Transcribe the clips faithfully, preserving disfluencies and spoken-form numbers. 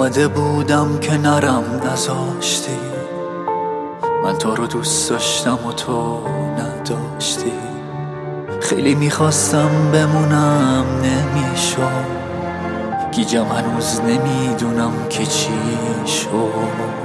اومده بودم که نرم نذاشتی، من تو رو دوست داشتم و تو نداشتی. خیلی میخواستم بمونم نمیشد، گیجم هنوز نمیدونم که چی شد.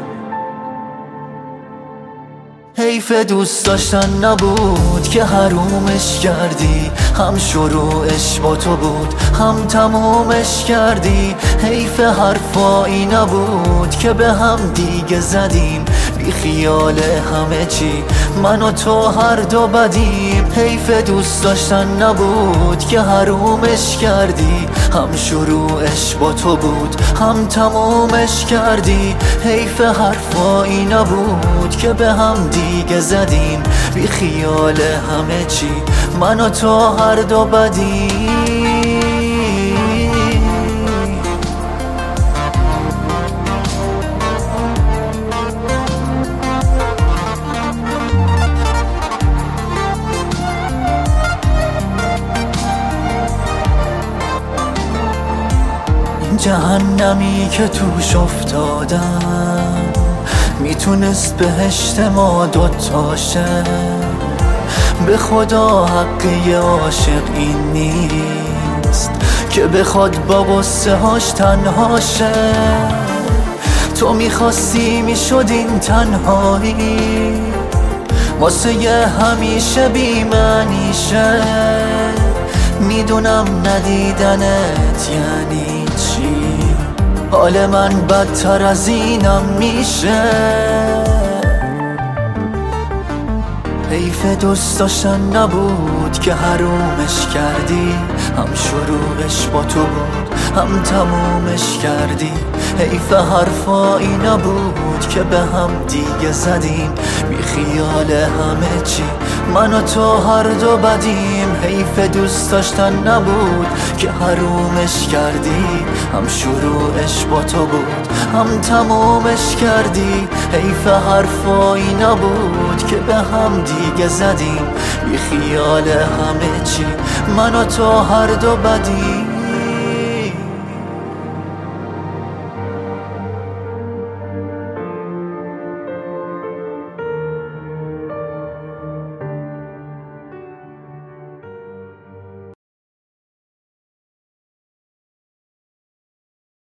حیف دوست داشتن نبود که حرومش کردی، هم شروعش با تو بود هم تمومش کردی. حیف حرفایی نبود که به هم دیگه زدیم، بی خیال همه چی من و تو هر دو بدیم. حیف دوست داشتن نبود که حرومش کردی، هم شروعش با تو بود هم تمومش کردی. حیف حرفایی نبود که به هم دیگه زدیم، بی خیال همه چی من و تو هر دو بدیم. جهنمی که توش افتادم میتونست بهشت ما دوتاشه. به خدا حقی عاشق این نیست که بخواد با غصه هاش تنهاشه. تو میخواستی میشد این تنهایی واسه یه همیشه بی‌معنیشه. میدونم ندیدنت یعنی چی، حال من بدتر از اینم میشه. حیف دوست داشتن نبود که حرومش کردی، هم شروعش با تو بود هم تمومش کردی. حیف حرفایی نبود که به هم دیگه زدیم، بی خیال همه چی من و تو هر دو بدیم. حیف دوست داشتن نبود که حرومش کردی، هم شروعش با تو بود هم تمومش کردی. حیف حرفایی نبود که به هم دیگه زدیم، بی خیال همه چی من و تو هر دو بدیم.